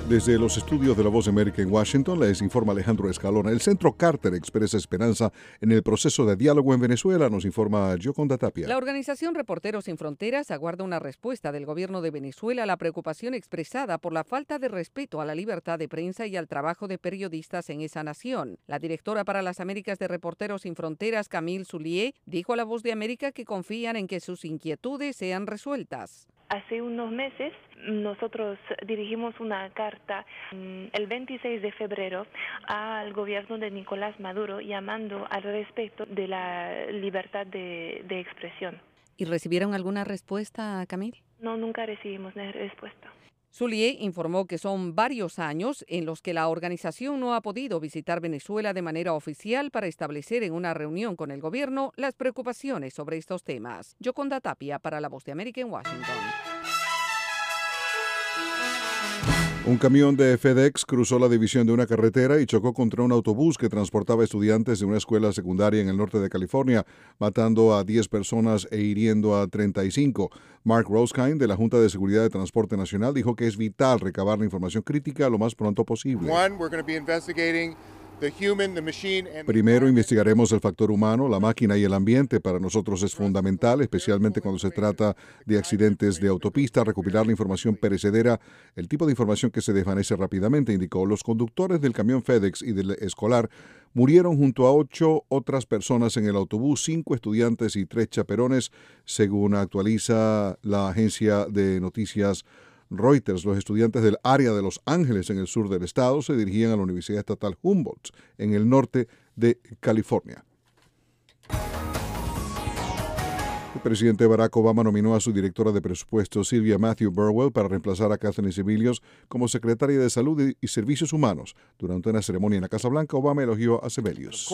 Desde los estudios de La Voz de América en Washington, les informa Alejandro Escalona. El Centro Carter expresa esperanza en el proceso de diálogo en Venezuela, nos informa Yoconda Tapia. La organización Reporteros Sin Fronteras aguarda una respuesta del gobierno de Venezuela a la preocupación expresada por la falta de respeto a la libertad de prensa y al trabajo de periodistas en esa nación. La directora para las Américas de Reporteros Sin Fronteras, Camille Soulier, dijo a La Voz de América que confían en que sus inquietudes sean resueltas. Hace unos meses nosotros dirigimos una carta el 26 de febrero al gobierno de Nicolás Maduro llamando al respeto de la libertad de expresión. ¿Y recibieron alguna respuesta, Camille? No, nunca recibimos respuesta. Soulier informó que son varios años en los que la organización no ha podido visitar Venezuela de manera oficial para establecer en una reunión con el gobierno las preocupaciones sobre estos temas. Yoconda Tapia para La Voz de América en Washington. Un camión de FedEx cruzó la división de una carretera y chocó contra un autobús que transportaba estudiantes de una escuela secundaria en el norte de California, matando a 10 personas e hiriendo a 35. Mark Rosekind, de la Junta de Seguridad de Transporte Nacional, dijo que es vital recabar la información crítica lo más pronto posible. Primero investigaremos el factor humano, la máquina y el ambiente. Para nosotros es fundamental, especialmente cuando se trata de accidentes de autopista, recopilar la información perecedera, el tipo de información que se desvanece rápidamente, indicó. Los conductores del camión FedEx y del escolar murieron junto a 8 otras personas en el autobús, 5 estudiantes y 3 chaperones, según actualiza la agencia de noticias Reuters. Los estudiantes del área de Los Ángeles, en el sur del estado, se dirigían a la Universidad Estatal Humboldt, en el norte de California. El presidente Barack Obama nominó a su directora de presupuesto, Sylvia Matthew Burwell, para reemplazar a Kathleen Sebelius como secretaria de Salud y Servicios Humanos. Durante una ceremonia en la Casa Blanca, Obama elogió a Sebelius.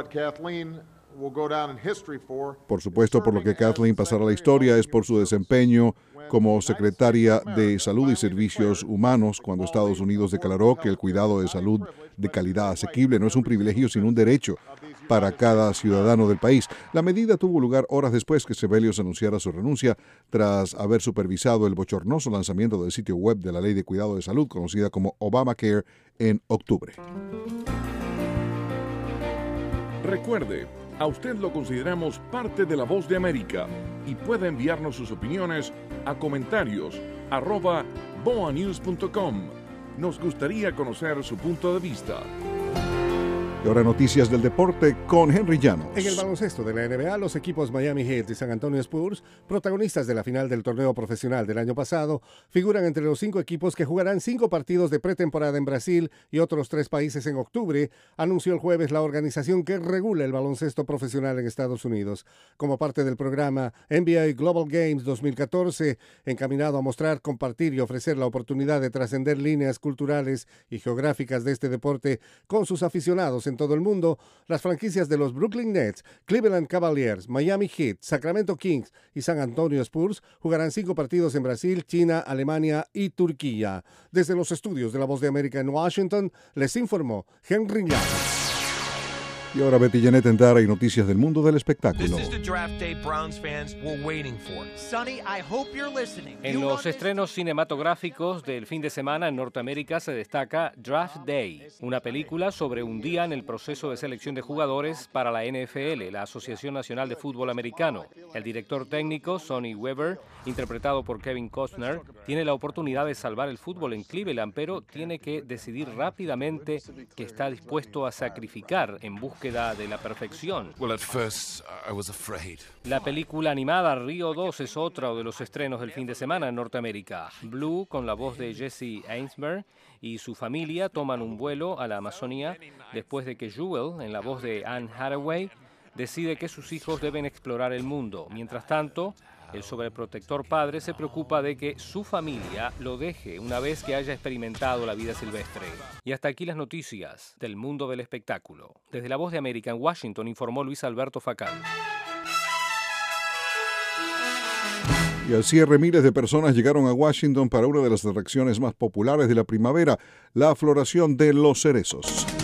Por supuesto, por lo que Kathleen pasará a la historia es por su desempeño como secretaria de Salud y Servicios Humanos, cuando Estados Unidos declaró que el cuidado de salud de calidad asequible no es un privilegio, sino un derecho para cada ciudadano del país. La medida tuvo lugar horas después que Sebelius anunciara su renuncia tras haber supervisado el bochornoso lanzamiento del sitio web de la Ley de Cuidado de Salud, conocida como Obamacare, en octubre. Recuerde, a usted lo consideramos parte de La Voz de América y puede enviarnos sus opiniones a comentarios@boanews.com. Nos gustaría conocer su punto de vista. Y ahora noticias del deporte con Henry Llanos. En el baloncesto de la NBA, los equipos Miami Heat y San Antonio Spurs, protagonistas de la final del torneo profesional del año pasado, figuran entre los 5 equipos que jugarán 5 partidos de pretemporada en Brasil y otros 3 países en octubre, anunció el jueves la organización que regula el baloncesto profesional en Estados Unidos. Como parte del programa NBA Global Games 2014, encaminado a mostrar, compartir y ofrecer la oportunidad de trascender líneas culturales y geográficas de este deporte con sus aficionados en todo el mundo, las franquicias de los Brooklyn Nets, Cleveland Cavaliers, Miami Heat, Sacramento Kings y San Antonio Spurs jugarán 5 partidos en Brasil, China, Alemania y Turquía. Desde los estudios de La Voz de América en Washington, les informó Henry Llanos. Y ahora Betty Janet Endara y noticias del mundo del espectáculo. En los estrenos cinematográficos del fin de semana en Norteamérica se destaca Draft Day, una película sobre un día en el proceso de selección de jugadores para la NFL, la Asociación Nacional de Fútbol Americano. El director técnico, Sonny Weber, interpretado por Kevin Costner, tiene la oportunidad de salvar el fútbol en Cleveland, pero tiene que decidir rápidamente que está dispuesto a sacrificar en búsqueda de la perfección. La película animada Río 2 es otro de los estrenos del fin de semana en Norteamérica. Blue, con la voz de Jesse Einsberg, y su familia toman un vuelo a la Amazonía después de que Jewel, en la voz de Anne Hathaway, decide que sus hijos deben explorar el mundo. Mientras tanto, el sobreprotector padre se preocupa de que su familia lo deje una vez que haya experimentado la vida silvestre. Y hasta aquí las noticias del mundo del espectáculo. Desde La Voz de América en Washington informó Luis Alberto Facal. Y al cierre, miles de personas llegaron a Washington para una de las atracciones más populares de la primavera, la floración de los cerezos.